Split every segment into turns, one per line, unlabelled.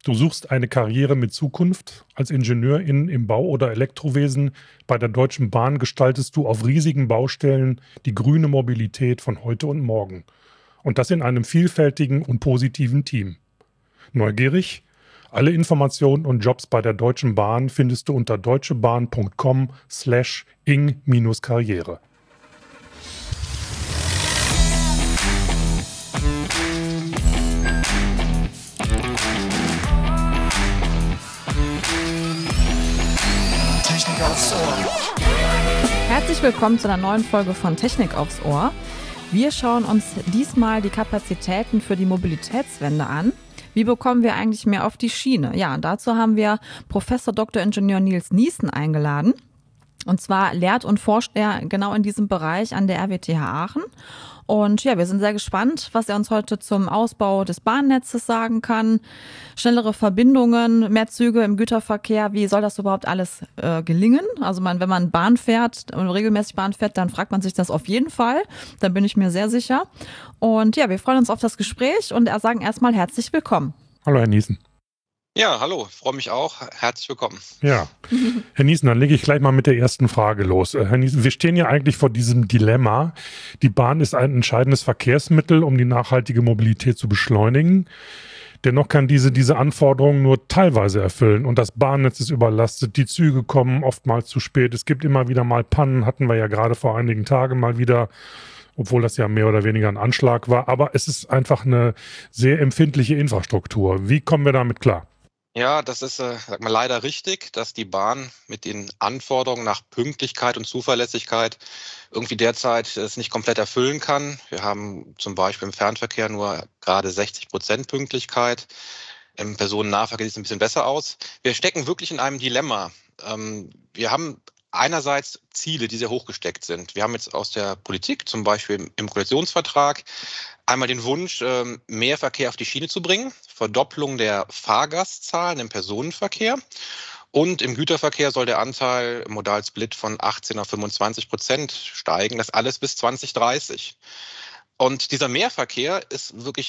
Du suchst eine Karriere mit Zukunft. Als Ingenieurin im Bau- oder Elektrowesen bei der Deutschen Bahn gestaltest du auf riesigen Baustellen die grüne Mobilität von heute und morgen. Und das in einem vielfältigen und positiven Team. Neugierig? Alle Informationen und Jobs bei der Deutschen Bahn findest du unter deutschebahn.com/ing-karriere.
Technik aufs Ohr.
Herzlich willkommen zu einer neuen Folge von Technik aufs Ohr. Wir schauen uns diesmal die Kapazitäten für die Mobilitätswende an. Wie bekommen wir eigentlich mehr auf die Schiene? Ja, dazu haben wir Professor Dr. Ingenieur Nils Nießen eingeladen. Und zwar lehrt und forscht er genau in diesem Bereich an der RWTH Aachen. Und ja, wir sind sehr gespannt, was er uns heute zum Ausbau des Bahnnetzes sagen kann. Schnellere Verbindungen, mehr Züge im Güterverkehr. Wie soll das überhaupt alles gelingen? Also wenn man Bahn fährt und regelmäßig Bahn fährt, dann fragt man sich das auf jeden Fall. Da bin ich mir sehr sicher. Und ja, wir freuen uns auf das Gespräch und sagen erstmal herzlich willkommen.
Hallo, Herr Nießen.
Ja, hallo, freue mich auch. Herzlich willkommen.
Ja, Herr Nießen, dann lege ich gleich mal mit der ersten Frage los. Herr Nießen, wir stehen ja eigentlich vor diesem Dilemma. Die Bahn ist ein entscheidendes Verkehrsmittel, um die nachhaltige Mobilität zu beschleunigen. Dennoch kann diese Anforderungen nur teilweise erfüllen und das Bahnnetz ist überlastet. Die Züge kommen oftmals zu spät. Es gibt immer wieder mal Pannen, hatten wir ja gerade vor einigen Tagen mal wieder, obwohl das ja mehr oder weniger ein Anschlag war. Aber es ist einfach eine sehr empfindliche Infrastruktur. Wie kommen wir damit klar?
Ja, das ist leider richtig, dass die Bahn mit den Anforderungen nach Pünktlichkeit und Zuverlässigkeit irgendwie derzeit es nicht komplett erfüllen kann. Wir haben zum Beispiel im Fernverkehr nur gerade 60% Pünktlichkeit. Im Personennahverkehr sieht es ein bisschen besser aus. Wir stecken wirklich in einem Dilemma. Wir haben einerseits Ziele, die sehr hoch gesteckt sind. Wir haben jetzt aus der Politik, zum Beispiel im Koalitionsvertrag, einmal den Wunsch, mehr Verkehr auf die Schiene zu bringen, Verdopplung der Fahrgastzahlen im Personenverkehr. Und im Güterverkehr soll der Anteil im Modalsplit von 18 auf 25% steigen. Das alles bis 2030. Und dieser Mehrverkehr ist wirklich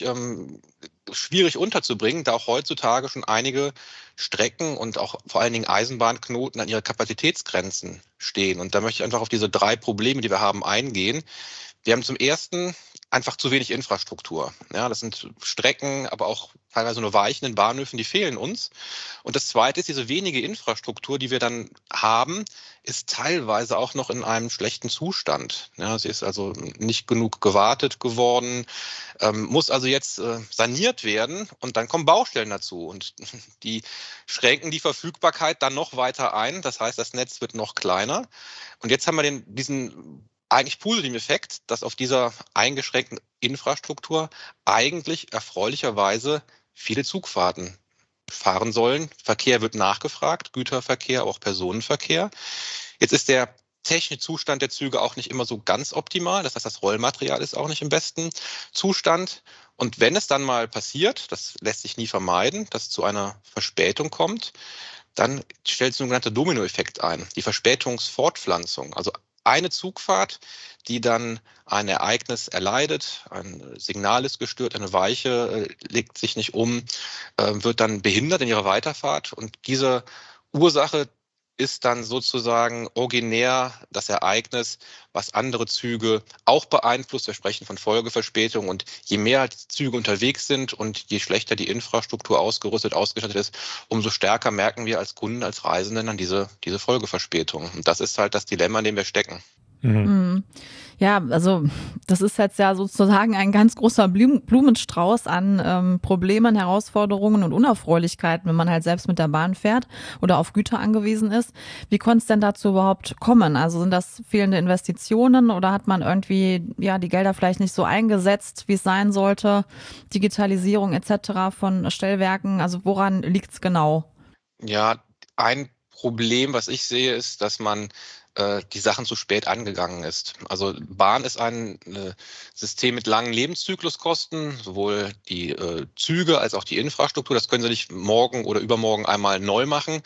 schwierig unterzubringen, da auch heutzutage schon einige Strecken und auch vor allen Dingen Eisenbahnknoten an ihre Kapazitätsgrenzen stehen. Und da möchte ich einfach auf diese 3 Probleme, die wir haben, eingehen. Wir haben zum ersten einfach zu wenig Infrastruktur. Ja, das sind Strecken, aber auch teilweise nur Weichen in Bahnhöfen, die fehlen uns. Und das zweite ist, diese wenige Infrastruktur, die wir dann haben, ist teilweise auch noch in einem schlechten Zustand. Ja, sie ist also nicht genug gewartet geworden, muss also jetzt saniert werden und dann kommen Baustellen dazu und die schränken die Verfügbarkeit dann noch weiter ein. Das heißt, das Netz wird noch kleiner. Und jetzt haben wir diesen eigentlich positiven Effekt, dass auf dieser eingeschränkten Infrastruktur eigentlich erfreulicherweise viele Zugfahrten fahren sollen. Verkehr wird nachgefragt, Güterverkehr, auch Personenverkehr. Jetzt ist der technische Zustand der Züge auch nicht immer so ganz optimal. Das heißt, das Rollmaterial ist auch nicht im besten Zustand. Und wenn es dann mal passiert, das lässt sich nie vermeiden, dass es zu einer Verspätung kommt, dann stellt sich ein sogenannter Dominoeffekt ein, die Verspätungsfortpflanzung. Also eine Zugfahrt, die dann ein Ereignis erleidet, ein Signal ist gestört, eine Weiche legt sich nicht um, wird dann behindert in ihrer Weiterfahrt. Und diese Ursache ist dann sozusagen originär das Ereignis, was andere Züge auch beeinflusst. Wir sprechen von Folgeverspätung. Und je mehr die Züge unterwegs sind und je schlechter die Infrastruktur ausgestattet ist, umso stärker merken wir als Kunden, als Reisenden dann diese Folgeverspätung. Und das ist halt das Dilemma, in dem wir stecken.
Mhm. Ja, also das ist jetzt ja sozusagen ein ganz großer Blumenstrauß an Problemen, Herausforderungen und Unerfreulichkeiten, wenn man halt selbst mit der Bahn fährt oder auf Güter angewiesen ist. Wie konnte es denn dazu überhaupt kommen? Also sind das fehlende Investitionen oder hat man irgendwie die Gelder vielleicht nicht so eingesetzt, wie es sein sollte? Digitalisierung etc. von Stellwerken, also woran liegt es genau?
Ja, ein Problem, was ich sehe, ist, dass man die Sachen zu spät angegangen ist. Also Bahn ist ein System mit langen Lebenszykluskosten, sowohl die Züge als auch die Infrastruktur. Das können Sie nicht morgen oder übermorgen einmal neu machen.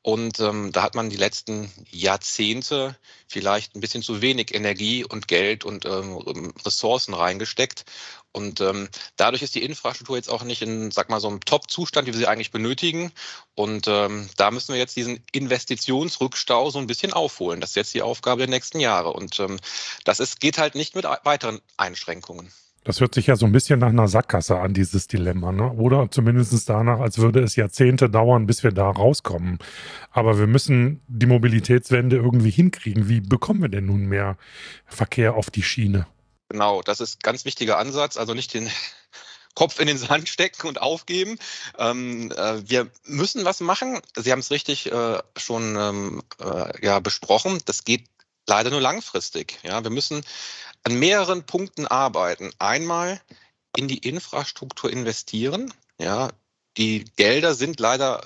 Und da hat man die letzten Jahrzehnte vielleicht ein bisschen zu wenig Energie und Geld und Ressourcen reingesteckt. Und dadurch ist die Infrastruktur jetzt auch nicht in, sag mal, so einem Top-Zustand, wie wir sie eigentlich benötigen. Und da müssen wir jetzt diesen Investitionsrückstau so ein bisschen aufholen. Das ist jetzt die Aufgabe der nächsten Jahre. Und geht halt nicht mit weiteren Einschränkungen.
Das hört sich ja so ein bisschen nach einer Sackgasse an, dieses Dilemma, ne? Oder zumindest danach, als würde es Jahrzehnte dauern, bis wir da rauskommen. Aber wir müssen die Mobilitätswende irgendwie hinkriegen. Wie bekommen wir denn nun mehr Verkehr auf die Schiene?
Genau, das ist ein ganz wichtiger Ansatz. Also nicht den Kopf in den Sand stecken und aufgeben. Wir müssen was machen. Sie haben es richtig schon besprochen. Das geht leider nur langfristig. Ja, wir müssen an mehreren Punkten arbeiten. Einmal in die Infrastruktur investieren. Ja, die Gelder sind leider,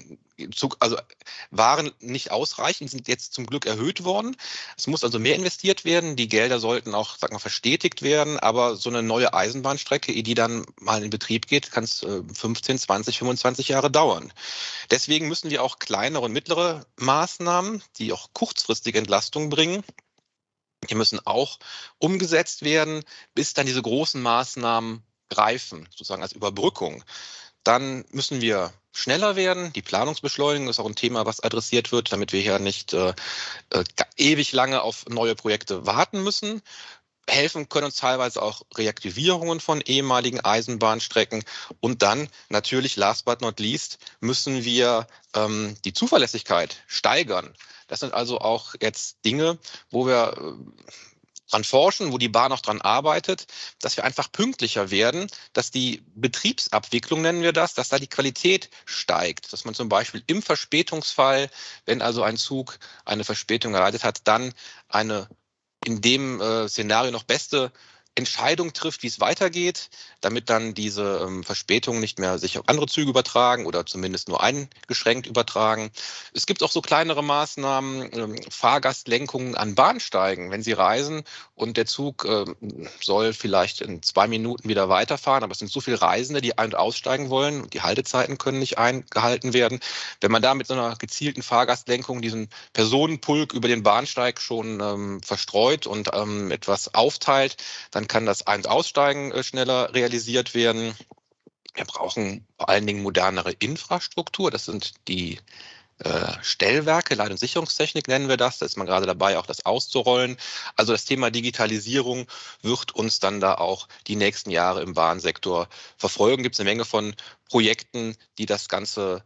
waren nicht ausreichend, sind jetzt zum Glück erhöht worden. Es muss also mehr investiert werden. Die Gelder sollten auch, verstetigt werden. Aber so eine neue Eisenbahnstrecke, ehe die dann mal in Betrieb geht, kann es 15, 20, 25 Jahre dauern. Deswegen müssen wir auch kleinere und mittlere Maßnahmen, die auch kurzfristige Entlastung bringen, die müssen auch umgesetzt werden, bis dann diese großen Maßnahmen greifen, sozusagen als Überbrückung. Dann müssen wir schneller werden. Die Planungsbeschleunigung ist auch ein Thema, was adressiert wird, damit wir hier nicht ewig lange auf neue Projekte warten müssen. Helfen können uns teilweise auch Reaktivierungen von ehemaligen Eisenbahnstrecken. Und dann natürlich, last but not least, müssen wir die Zuverlässigkeit steigern. Das sind also auch jetzt Dinge, wo wir dran forschen, wo die Bahn auch dran arbeitet, dass wir einfach pünktlicher werden, dass die Betriebsabwicklung, nennen wir das, dass da die Qualität steigt, dass man zum Beispiel im Verspätungsfall, wenn also ein Zug eine Verspätung erleidet hat, dann eine in dem Szenario noch beste Entscheidung trifft, wie es weitergeht, damit dann diese Verspätungen nicht mehr sich auf andere Züge übertragen oder zumindest nur eingeschränkt übertragen. Es gibt auch so kleinere Maßnahmen, Fahrgastlenkungen an Bahnsteigen, wenn Sie reisen und der Zug soll vielleicht in 2 Minuten wieder weiterfahren, aber es sind so viele Reisende, die ein- und aussteigen wollen und die Haltezeiten können nicht eingehalten werden. Wenn man da mit so einer gezielten Fahrgastlenkung diesen Personenpulk über den Bahnsteig schon verstreut und etwas aufteilt, dann kann das Ein- und Aussteigen schneller realisiert werden. Wir brauchen vor allen Dingen modernere Infrastruktur. Das sind die Stellwerke, Leit- und Sicherungstechnik nennen wir das. Da ist man gerade dabei, auch das auszurollen. Also das Thema Digitalisierung wird uns dann da auch die nächsten Jahre im Bahnsektor verfolgen. Gibt es eine Menge von Projekten, die das Ganze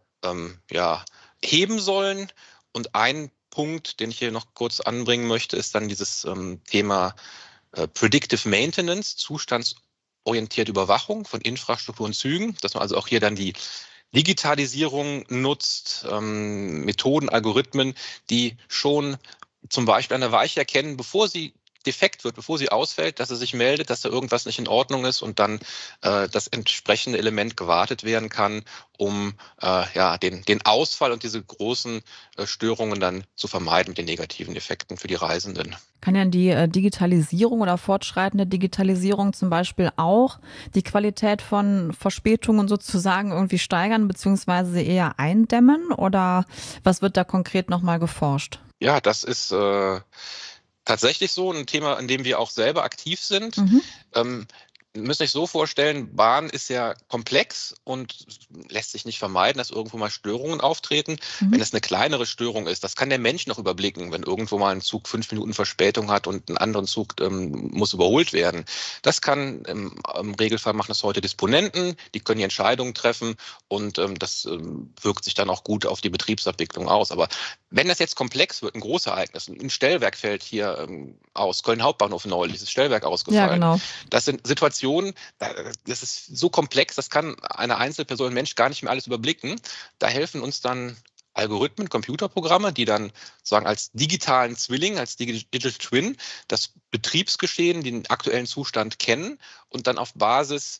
heben sollen. Und ein Punkt, den ich hier noch kurz anbringen möchte, ist dann dieses Thema Predictive Maintenance, zustandsorientierte Überwachung von Infrastruktur und Zügen, dass man also auch hier dann die Digitalisierung nutzt, Methoden, Algorithmen, die schon zum Beispiel eine Weiche erkennen, bevor sie defekt wird, bevor sie ausfällt, dass sie sich meldet, dass da irgendwas nicht in Ordnung ist und dann das entsprechende Element gewartet werden kann, um den Ausfall und diese großen Störungen dann zu vermeiden mit den negativen Effekten für die Reisenden.
Kann ja die Digitalisierung oder fortschreitende Digitalisierung zum Beispiel auch die Qualität von Verspätungen sozusagen irgendwie steigern beziehungsweise eher eindämmen? Oder was wird da konkret nochmal geforscht?
Ja, das ist tatsächlich so ein Thema, an dem wir auch selber aktiv sind. Müsst euch so vorstellen, Bahn ist ja komplex und lässt sich nicht vermeiden, dass irgendwo mal Störungen auftreten. Wenn es eine kleinere Störung ist, das kann der Mensch noch überblicken, wenn irgendwo mal ein Zug 5 Minuten Verspätung hat und ein anderer Zug muss überholt werden. Das kann im Regelfall machen das heute Disponenten, die können die Entscheidungen treffen und das wirkt sich dann auch gut auf die Betriebsabwicklung aus. Aber wenn das jetzt komplex wird, ein Großereignis, ein Stellwerk fällt hier aus, Köln Hauptbahnhof neulich, ist das Stellwerk ausgefallen.
Ja, genau.
Das sind Situationen, das ist so komplex, das kann eine Einzelperson, ein Mensch gar nicht mehr alles überblicken. Da helfen uns dann Algorithmen, Computerprogramme, die dann sagen als digitalen Zwilling, als Digital Twin das Betriebsgeschehen, den aktuellen Zustand kennen und dann auf Basis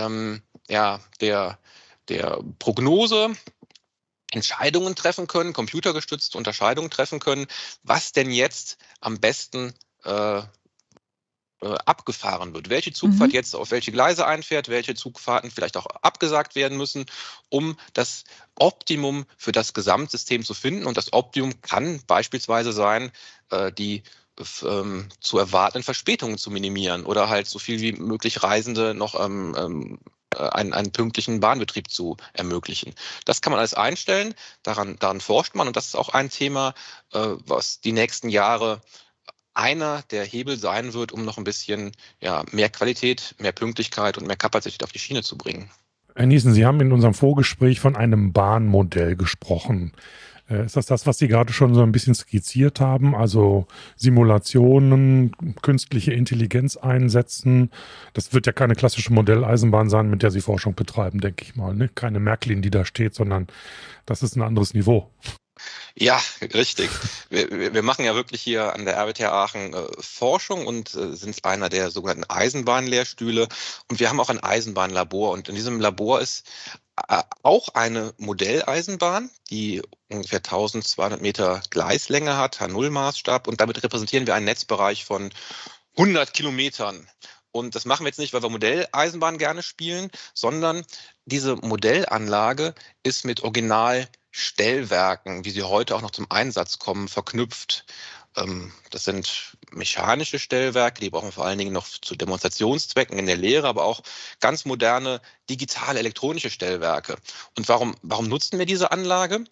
der Prognose Entscheidungen treffen können, computergestützte Unterscheidungen treffen können, was denn jetzt am besten abgefahren wird. Welche Zugfahrt jetzt auf welche Gleise einfährt, welche Zugfahrten vielleicht auch abgesagt werden müssen, um das Optimum für das Gesamtsystem zu finden. Und das Optimum kann beispielsweise sein, die zu erwartenden Verspätungen zu minimieren oder halt so viel wie möglich Reisende noch einen pünktlichen Bahnbetrieb zu ermöglichen. Das kann man alles einstellen, daran forscht man und das ist auch ein Thema, was die nächsten Jahre einer der Hebel sein wird, um noch ein bisschen mehr Qualität, mehr Pünktlichkeit und mehr Kapazität auf die Schiene zu bringen.
Herr Niesen, Sie haben in unserem Vorgespräch von einem Bahnmodell gesprochen. Ist das, was Sie gerade schon so ein bisschen skizziert haben? Also Simulationen, künstliche Intelligenz einsetzen. Das wird ja keine klassische Modelleisenbahn sein, mit der Sie Forschung betreiben, denke ich mal. Ne? Keine Märklin, die da steht, sondern das ist ein anderes Niveau.
Ja, richtig. Wir machen ja wirklich hier an der RWTH Aachen Forschung und sind einer der sogenannten Eisenbahnlehrstühle. Und wir haben auch ein Eisenbahnlabor. Und in diesem Labor ist auch eine Modelleisenbahn, die ungefähr 1200 Meter Gleislänge hat, H0-Maßstab. Und damit repräsentieren wir einen Netzbereich von 100 Kilometern. Und das machen wir jetzt nicht, weil wir Modelleisenbahn gerne spielen, sondern diese Modellanlage ist mit Originalstellwerken, wie sie heute auch noch zum Einsatz kommen, verknüpft. Das sind mechanische Stellwerke, die brauchen wir vor allen Dingen noch zu Demonstrationszwecken in der Lehre, aber auch ganz moderne digitale elektronische Stellwerke. Und warum nutzen wir diese Anlage?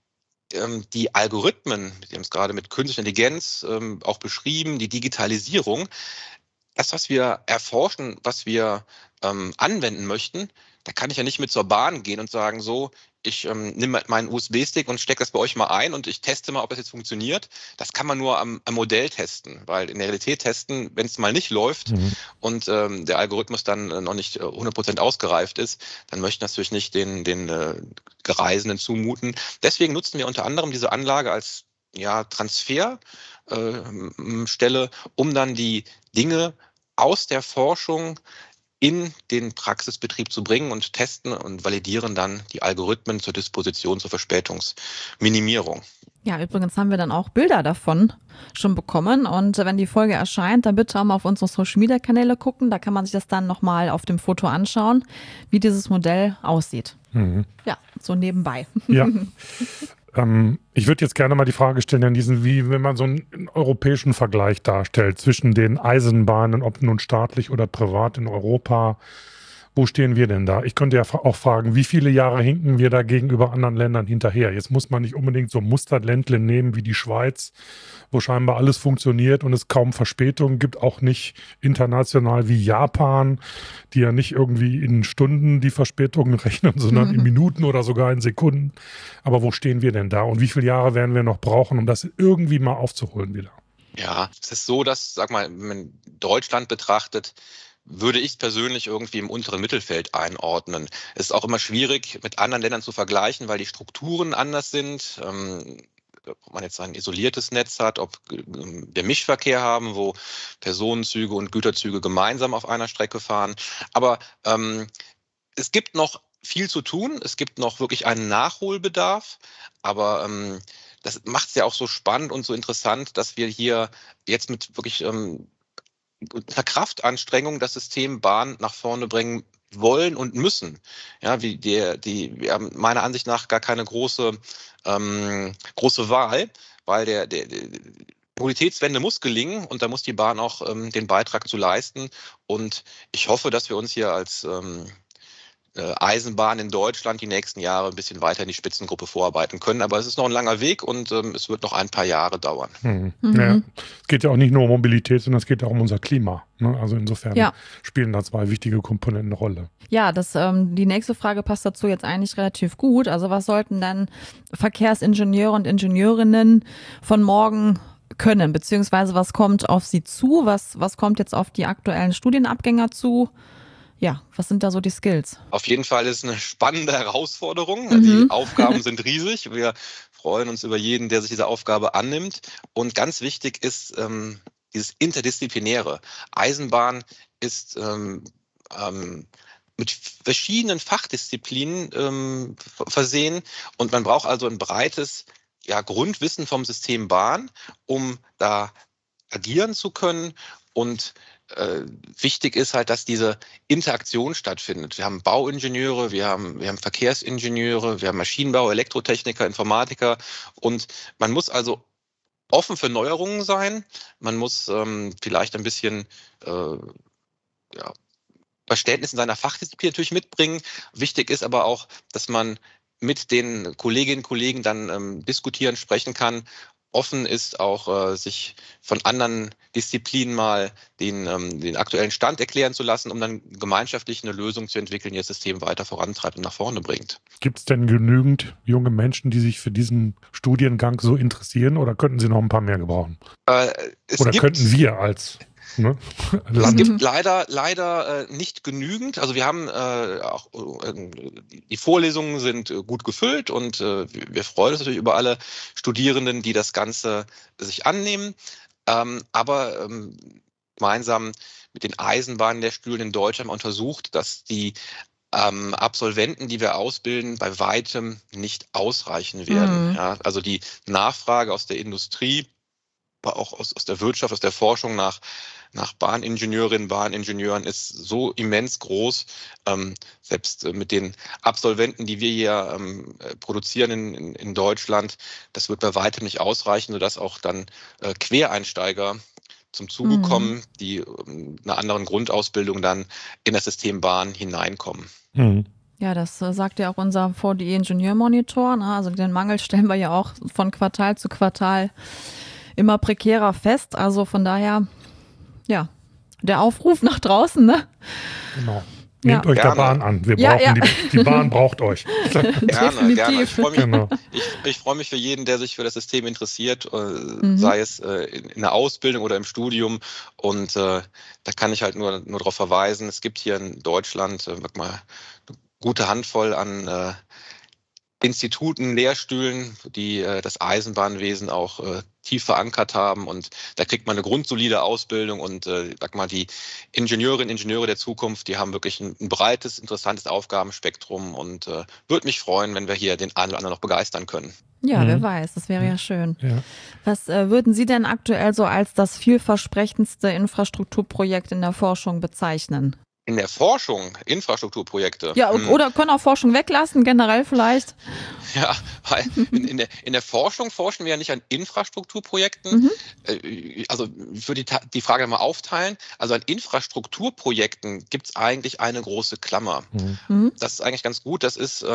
Die Algorithmen, Sie haben es gerade mit künstlicher Intelligenz auch beschrieben, die Digitalisierung, das, was wir erforschen, was wir anwenden möchten, da kann ich ja nicht mit zur Bahn gehen und sagen, so, ich nehme meinen USB-Stick und stecke das bei euch mal ein und ich teste mal, ob das jetzt funktioniert. Das kann man nur am Modell testen, weil in der Realität testen, wenn es mal nicht läuft und der Algorithmus dann noch nicht 100% ausgereift ist, dann möchten wir natürlich nicht den Gereisenden zumuten. Deswegen nutzen wir unter anderem diese Anlage als Transferstelle, um dann die Dinge aus der Forschung in den Praxisbetrieb zu bringen und testen und validieren dann die Algorithmen zur Disposition zur Verspätungsminimierung.
Ja, übrigens haben wir dann auch Bilder davon schon bekommen und wenn die Folge erscheint, dann bitte auch mal auf unsere Social-Media-Kanäle gucken, da kann man sich das dann nochmal auf dem Foto anschauen, wie dieses Modell aussieht. Ja, so nebenbei.
Ja. Ich würde jetzt gerne mal die Frage stellen, Herr Niesen, wie wenn man so einen europäischen Vergleich darstellt zwischen den Eisenbahnen, ob nun staatlich oder privat in Europa. Wo stehen wir denn da? Ich könnte ja auch fragen, wie viele Jahre hinken wir da gegenüber anderen Ländern hinterher? Jetzt muss man nicht unbedingt so Musterländle nehmen wie die Schweiz, wo scheinbar alles funktioniert und es kaum Verspätungen gibt, auch nicht international wie Japan, die ja nicht irgendwie in Stunden die Verspätungen rechnen, sondern in Minuten oder sogar in Sekunden. Aber wo stehen wir denn da und wie viele Jahre werden wir noch brauchen, um das irgendwie mal aufzuholen wieder?
Ja, es ist so, dass, sag mal, wenn man Deutschland betrachtet, würde ich persönlich irgendwie im unteren Mittelfeld einordnen. Es ist auch immer schwierig, mit anderen Ländern zu vergleichen, weil die Strukturen anders sind. Ob man jetzt ein isoliertes Netz hat, ob wir Mischverkehr haben, wo Personenzüge und Güterzüge gemeinsam auf einer Strecke fahren. Aber es gibt noch viel zu tun. Es gibt noch wirklich einen Nachholbedarf. Aber das macht es ja auch so spannend und so interessant, dass wir hier jetzt mit wirklich unter Kraftanstrengung das System Bahn nach vorne bringen wollen und müssen. Ja, wir haben meiner Ansicht nach gar keine große Wahl, weil die Mobilitätswende muss gelingen und da muss die Bahn auch den Beitrag zu leisten. Und ich hoffe, dass wir uns hier als Eisenbahn in Deutschland die nächsten Jahre ein bisschen weiter in die Spitzengruppe vorarbeiten können. Aber es ist noch ein langer Weg und es wird noch ein paar Jahre dauern.
Ja. Es geht ja auch nicht nur um Mobilität, sondern es geht auch um unser Klima. Ne? Also insofern spielen da zwei wichtige Komponenten eine Rolle.
Ja, die nächste Frage passt dazu jetzt eigentlich relativ gut. Also was sollten dann Verkehrsingenieure und Ingenieurinnen von morgen können? Beziehungsweise was kommt auf sie zu? Was kommt jetzt auf die aktuellen Studienabgänger zu? Ja, was sind da so die Skills?
Auf jeden Fall ist es eine spannende Herausforderung. Die Aufgaben sind riesig. Wir freuen uns über jeden, der sich dieser Aufgabe annimmt. Und ganz wichtig ist dieses Interdisziplinäre. Eisenbahn ist mit verschiedenen Fachdisziplinen versehen und man braucht also ein breites Grundwissen vom System Bahn, um da agieren zu können und wichtig ist halt, dass diese Interaktion stattfindet. Wir haben Bauingenieure, wir haben Verkehrsingenieure, wir haben Maschinenbau, Elektrotechniker, Informatiker und man muss also offen für Neuerungen sein. Man muss vielleicht ein bisschen Verständnis in seiner Fachdisziplin natürlich mitbringen. Wichtig ist aber auch, dass man mit den Kolleginnen und Kollegen dann diskutieren, sprechen kann. Offen ist auch, sich von anderen Disziplinen mal den aktuellen Stand erklären zu lassen, um dann gemeinschaftlich eine Lösung zu entwickeln, die das System weiter vorantreibt und nach vorne bringt.
Gibt es denn genügend junge Menschen, die sich für diesen Studiengang so interessieren oder könnten Sie noch ein paar mehr gebrauchen? Könnten wir als
Es gibt leider nicht genügend. Also wir haben auch die Vorlesungen sind gut gefüllt und wir freuen uns natürlich über alle Studierenden, die das Ganze sich annehmen. Aber gemeinsam mit den Eisenbahnlehrstühlen in Deutschland haben wir untersucht, dass die Absolventen, die wir ausbilden, bei weitem nicht ausreichen werden. Ja, also die Nachfrage aus der Industrie, aber auch aus der Wirtschaft, aus der Forschung nach Bahningenieurinnen, Bahningenieuren ist so immens groß. Selbst mit den Absolventen, die wir hier produzieren in Deutschland, das wird bei weitem nicht ausreichen, sodass auch dann Quereinsteiger zum Zuge kommen, die einer anderen Grundausbildung dann in das System Bahn hineinkommen.
Ja, das sagt ja auch unser VDE-Ingenieurmonitor. Also den Mangel stellen wir ja auch von Quartal zu Quartal immer prekärer fest. Also von daher, ja, der Aufruf nach draußen, ne?
Genau. Nehmt euch der Bahn an. Wir brauchen die Bahn braucht euch.
Gerne. Ich freue mich für jeden, der sich für das System interessiert, sei es in der Ausbildung oder im Studium. Und da kann ich halt nur darauf verweisen, es gibt hier in Deutschland eine gute Handvoll an Instituten, Lehrstühlen, die das Eisenbahnwesen auch tief verankert haben und da kriegt man eine grundsolide Ausbildung und die Ingenieurinnen und Ingenieure der Zukunft, die haben wirklich ein breites, interessantes Aufgabenspektrum und würde mich freuen, wenn wir hier den einen oder anderen noch begeistern können.
Ja, wer weiß, das wäre ja schön. Ja. Was würden Sie denn aktuell so als das vielversprechendste Infrastrukturprojekt in der Forschung bezeichnen?
In der Forschung, Infrastrukturprojekte.
Ja, oder können auch Forschung weglassen, generell vielleicht?
Ja, weil in der Forschung forschen wir ja nicht an Infrastrukturprojekten. Also ich würde die Frage mal aufteilen. Also an Infrastrukturprojekten gibt es eigentlich eine große Klammer. Das ist eigentlich ganz gut. Das ist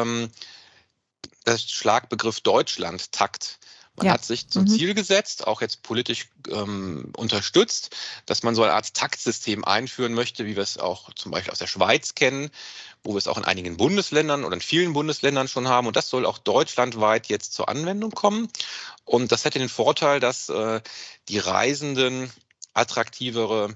das Schlagbegriff Deutschland-Takt. Man hat sich zum Ziel gesetzt, auch jetzt politisch unterstützt, dass man so eine Art Taktsystem einführen möchte, wie wir es auch zum Beispiel aus der Schweiz kennen, wo wir es auch in einigen Bundesländern oder in vielen Bundesländern schon haben. Und das soll auch deutschlandweit jetzt zur Anwendung kommen. Und das hätte den Vorteil, dass die Reisenden attraktivere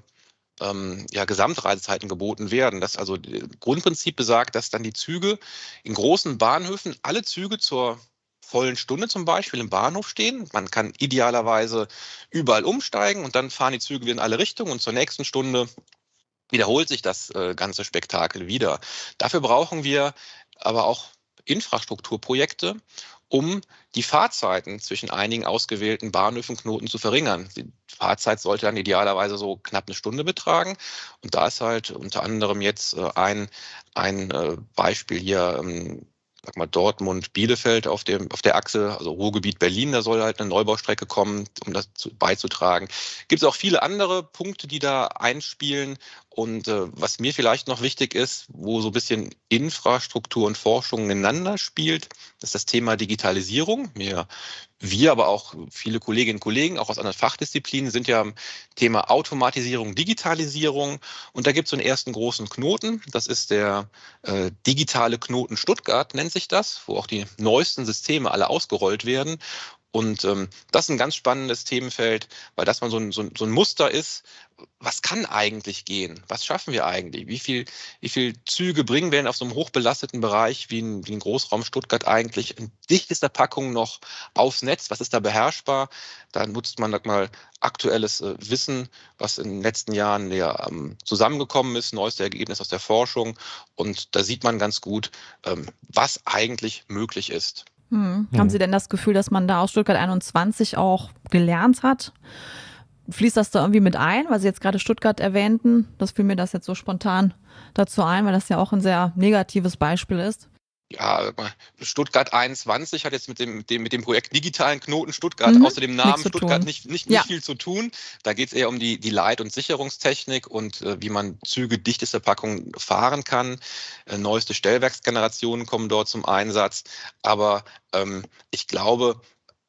Gesamtreisezeiten geboten werden. Das also Grundprinzip besagt, dass dann die Züge in großen Bahnhöfen, alle Züge zur vollen Stunde zum Beispiel im Bahnhof stehen. Man kann idealerweise überall umsteigen und dann fahren die Züge wieder in alle Richtungen und zur nächsten Stunde wiederholt sich das ganze Spektakel wieder. Dafür brauchen wir aber auch Infrastrukturprojekte, um die Fahrzeiten zwischen einigen ausgewählten Bahnhöfen, Knoten zu verringern. Die Fahrzeit sollte dann idealerweise so knapp eine Stunde betragen. Und da ist halt unter anderem jetzt ein Beispiel hier, Dortmund-Bielefeld auf der Achse, also Ruhrgebiet Berlin, da soll halt eine Neubaustrecke kommen, um das beizutragen. Gibt es auch viele andere Punkte, die da einspielen. Und was mir vielleicht noch wichtig ist, wo so ein bisschen Infrastruktur und Forschung ineinander spielt, ist das Thema Digitalisierung. Wir, aber auch viele Kolleginnen und Kollegen, auch aus anderen Fachdisziplinen, sind ja am Thema Automatisierung, Digitalisierung. Und da gibt es so einen ersten großen Knoten. Das ist der digitale Knoten Stuttgart, nennt sich das, wo auch die neuesten Systeme alle ausgerollt werden. Und das ist ein ganz spannendes Themenfeld, weil das mal so ein Muster ist. Was kann eigentlich gehen? Was schaffen wir eigentlich? Wie viel Züge bringen wir denn auf so einem hochbelasteten Bereich wie ein Großraum Stuttgart eigentlich in dichtester Packung noch aufs Netz? Was ist da beherrschbar? Da nutzt man aktuelles Wissen, was in den letzten Jahren zusammengekommen ist, neueste Ergebnisse aus der Forschung. Und da sieht man ganz gut, was eigentlich möglich ist.
Haben Sie denn das Gefühl, dass man da aus Stuttgart 21 auch gelernt hat? Fließt das da irgendwie mit ein, weil Sie jetzt gerade Stuttgart erwähnten? Das fiel mir das jetzt so spontan dazu ein, weil das ja auch ein sehr negatives Beispiel ist.
Ja, Stuttgart 21 hat jetzt mit dem Projekt Digitalen Knoten Stuttgart außer dem Namen Stuttgart nicht viel zu tun. Da geht es eher um die Leit- und Sicherungstechnik und wie man Züge dichteste Packungen fahren kann. Neueste Stellwerksgenerationen kommen dort zum Einsatz. Aber ich glaube,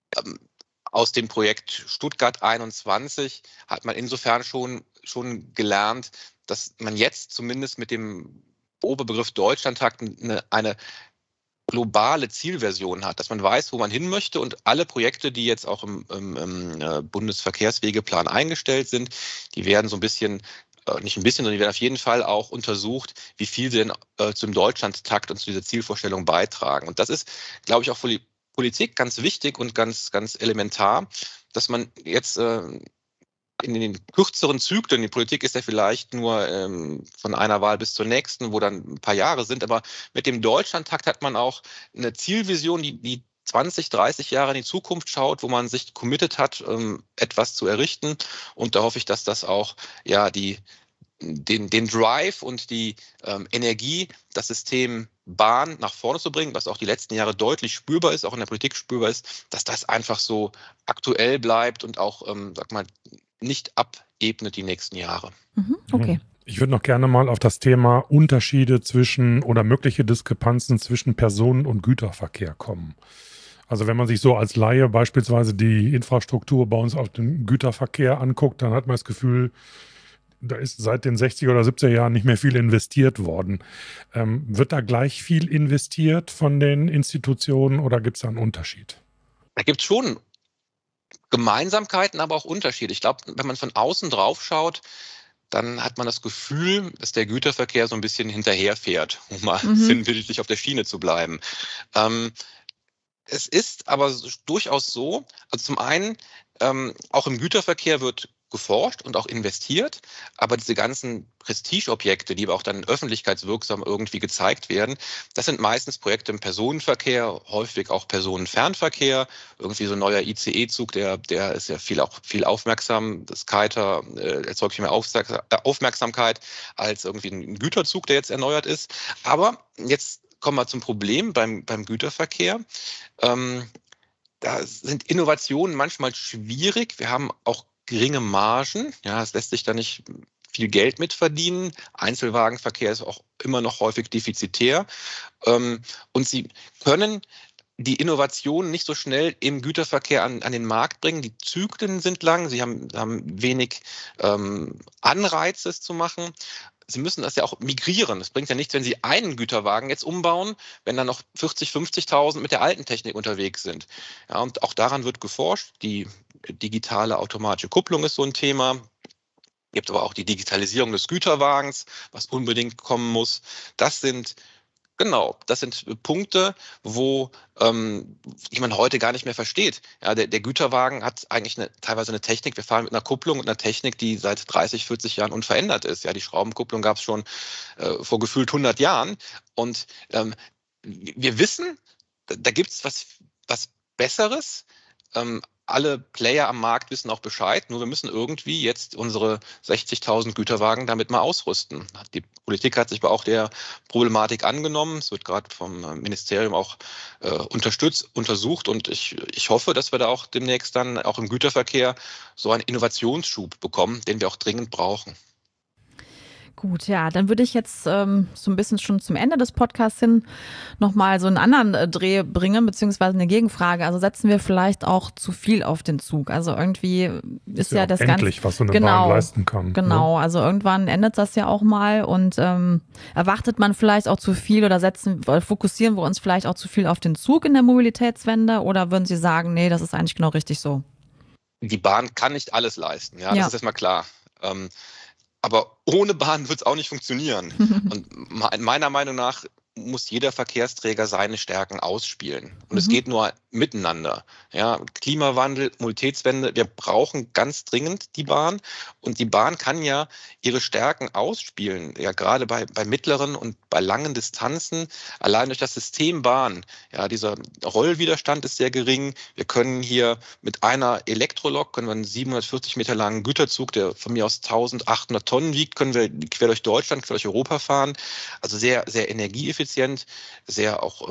aus dem Projekt Stuttgart 21 hat man insofern schon gelernt, dass man jetzt zumindest mit dem Oberbegriff Deutschlandtakt eine globale Zielversion hat, dass man weiß, wo man hin möchte und alle Projekte, die jetzt auch im Bundesverkehrswegeplan eingestellt sind, die werden so ein bisschen, nicht ein bisschen, sondern die werden auf jeden Fall auch untersucht, wie viel sie denn zum Deutschlandtakt und zu dieser Zielvorstellung beitragen. Und das ist, glaube ich, auch für die Politik ganz wichtig und ganz, ganz elementar, dass man jetzt in den kürzeren Zyklen, die Politik ist ja vielleicht nur von einer Wahl bis zur nächsten, wo dann ein paar Jahre sind, aber mit dem Deutschlandtakt hat man auch eine Zielvision, die 20, 30 Jahre in die Zukunft schaut, wo man sich committed hat, etwas zu errichten. Und da hoffe ich, dass das auch ja den Drive und die Energie, das System Bahn nach vorne zu bringen, was auch die letzten Jahre deutlich spürbar ist, auch in der Politik spürbar ist, dass das einfach so aktuell bleibt und auch, nicht abebnet die nächsten Jahre.
Okay.
Ich würde noch gerne mal auf das Thema Unterschiede zwischen oder mögliche Diskrepanzen zwischen Personen- und Güterverkehr kommen. Also wenn man sich so als Laie beispielsweise die Infrastruktur bei uns auf dem Güterverkehr anguckt, dann hat man das Gefühl, da ist seit den 60er oder 70er Jahren nicht mehr viel investiert worden. Wird da gleich viel investiert von den Institutionen oder gibt es da einen Unterschied?
Da gibt es schon Gemeinsamkeiten, aber auch Unterschiede. Ich glaube, wenn man von außen drauf schaut, dann hat man das Gefühl, dass der Güterverkehr so ein bisschen hinterherfährt, um mal sinnbildlich auf der Schiene zu bleiben. Es ist aber durchaus so, also zum einen, auch im Güterverkehr wird geforscht und auch investiert, aber diese ganzen Prestigeobjekte, die aber auch dann öffentlichkeitswirksam irgendwie gezeigt werden, das sind meistens Projekte im Personenverkehr, häufig auch Personenfernverkehr, irgendwie so ein neuer ICE-Zug, der ist ja viel Aufmerksamkeiter, erzeugt viel mehr Aufmerksamkeit als irgendwie ein Güterzug, der jetzt erneuert ist. Aber jetzt kommen wir zum Problem beim Güterverkehr. Da sind Innovationen manchmal schwierig. Wir haben auch geringe Margen. Ja, es lässt sich da nicht viel Geld mit verdienen. Einzelwagenverkehr ist auch immer noch häufig defizitär. Und sie können die Innovationen nicht so schnell im Güterverkehr an den Markt bringen. Die Zyklen sind lang. Sie haben wenig Anreize, es zu machen. Sie müssen das ja auch migrieren. Es bringt ja nichts, wenn Sie einen Güterwagen jetzt umbauen, wenn dann noch 40.000, 50.000 mit der alten Technik unterwegs sind. Ja, und auch daran wird geforscht. Die digitale automatische Kupplung ist so ein Thema. Es gibt aber auch die Digitalisierung des Güterwagens, was unbedingt kommen muss. Das sind Punkte, wo die man heute gar nicht mehr versteht. Ja, der Güterwagen hat eigentlich teilweise eine Technik. Wir fahren mit einer Kupplung und einer Technik, die seit 30, 40 Jahren unverändert ist. Ja, die Schraubenkupplung gab es schon vor gefühlt 100 Jahren. Und wir wissen, da gibt es was Besseres. Alle Player am Markt wissen auch Bescheid, nur wir müssen irgendwie jetzt unsere 60.000 Güterwagen damit mal ausrüsten. Die Politik hat sich aber auch der Problematik angenommen. Es wird gerade vom Ministerium auch untersucht und ich hoffe, dass wir da auch demnächst dann auch im Güterverkehr so einen Innovationsschub bekommen, den wir auch dringend brauchen.
Gut, ja, dann würde ich jetzt so ein bisschen schon zum Ende des Podcasts hin nochmal so einen anderen Dreh bringen, beziehungsweise eine Gegenfrage. Also setzen wir vielleicht auch zu viel auf den Zug? Also irgendwie ist ja das Ganze...
was so eine Bahn leisten kann.
Genau,
ne?
Also irgendwann endet das ja auch mal und erwartet man vielleicht auch zu viel oder fokussieren wir uns vielleicht auch zu viel auf den Zug in der Mobilitätswende oder würden Sie sagen, nee, das ist eigentlich genau richtig so?
Die Bahn kann nicht alles leisten, ja. Das ist erstmal klar. Aber ohne Bahn wird es auch nicht funktionieren. Und meiner Meinung nach muss jeder Verkehrsträger seine Stärken ausspielen. Und es geht nur miteinander. Ja, Klimawandel, Mobilitätswende, wir brauchen ganz dringend die Bahn. Und die Bahn kann ja ihre Stärken ausspielen, ja gerade bei mittleren und bei langen Distanzen. Allein durch das System Bahn, ja, dieser Rollwiderstand ist sehr gering. Wir können hier mit einer Elektrolok, können wir einen 740 Meter langen Güterzug, der von mir aus 1800 Tonnen wiegt, können wir quer durch Deutschland, quer durch Europa fahren. Also sehr, sehr energieeffizient, sehr auch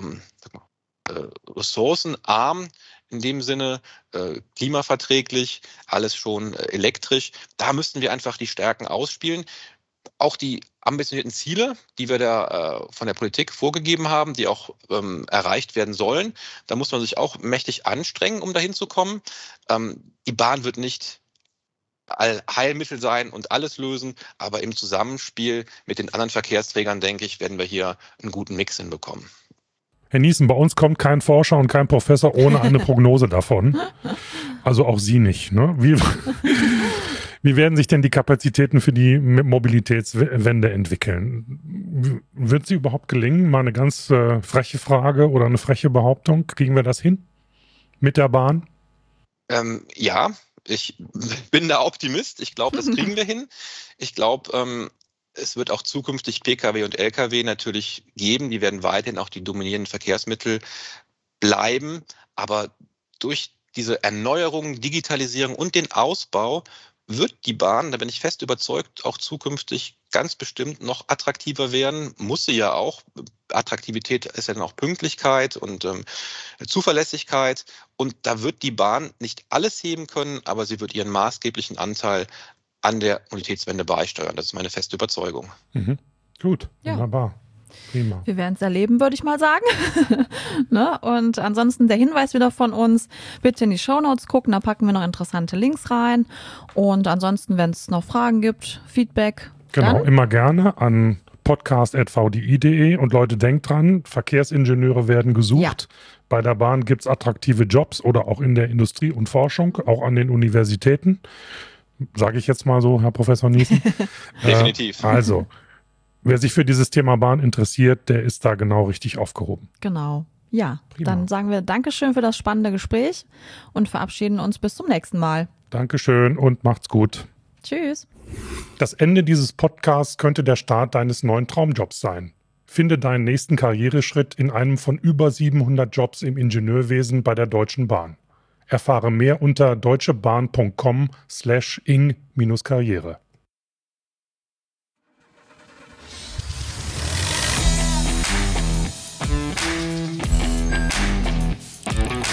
ressourcenarm in dem Sinne, klimaverträglich, alles schon elektrisch. Da müssten wir einfach die Stärken ausspielen. Auch die ambitionierten Ziele, die wir da von der Politik vorgegeben haben, die auch erreicht werden sollen, da muss man sich auch mächtig anstrengen, um dahin zu kommen. Die Bahn wird nicht Allheilmittel sein und alles lösen, aber im Zusammenspiel mit den anderen Verkehrsträgern, denke ich, werden wir hier einen guten Mix hinbekommen.
Herr Nießen, bei uns kommt kein Forscher und kein Professor ohne eine Prognose davon. Also auch Sie nicht. Ne? Wie werden sich denn die Kapazitäten für die Mobilitätswende entwickeln? Wird sie überhaupt gelingen? Mal eine ganz freche Frage oder eine freche Behauptung. Kriegen wir das hin mit der Bahn?
Ja, ich bin da Optimist. Ich glaube, das kriegen wir hin. Ich glaube, es wird auch zukünftig Pkw und Lkw natürlich geben. Die werden weiterhin auch die dominierenden Verkehrsmittel bleiben. Aber durch diese Erneuerung, Digitalisierung und den Ausbau wird die Bahn, da bin ich fest überzeugt, auch zukünftig ganz bestimmt noch attraktiver werden. Muss sie ja auch. Attraktivität ist ja dann auch Pünktlichkeit und Zuverlässigkeit. Und da wird die Bahn nicht alles heben können, aber sie wird ihren maßgeblichen Anteil an der Mobilitätswende beisteuern. Das ist meine feste Überzeugung.
Mhm. Gut, wunderbar. Prima.
Wir werden es erleben, würde ich mal sagen. Ne? Und ansonsten der Hinweis wieder von uns, bitte in die Shownotes gucken, da packen wir noch interessante Links rein. Und ansonsten, wenn es noch Fragen gibt, Feedback.
Genau, immer gerne an podcast@vdi.de. Und Leute, denkt dran, Verkehrsingenieure werden gesucht. Ja. Bei der Bahn gibt es attraktive Jobs oder auch in der Industrie und Forschung, auch an den Universitäten. Sage ich jetzt mal so, Herr Professor Nießen.
Definitiv.
Also, wer sich für dieses Thema Bahn interessiert, der ist da genau richtig aufgehoben.
Genau. Ja,
Prima.
Dann sagen wir Dankeschön für das spannende Gespräch und verabschieden uns bis zum nächsten Mal.
Dankeschön und macht's gut.
Tschüss.
Das Ende dieses Podcasts könnte der Start deines neuen Traumjobs sein. Finde deinen nächsten Karriereschritt in einem von über 700 Jobs im Ingenieurwesen bei der Deutschen Bahn. Erfahre mehr unter deutschebahn.com/ing-karriere.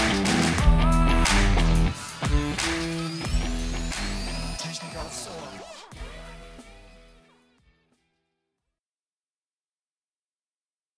Technik aufs Ohr.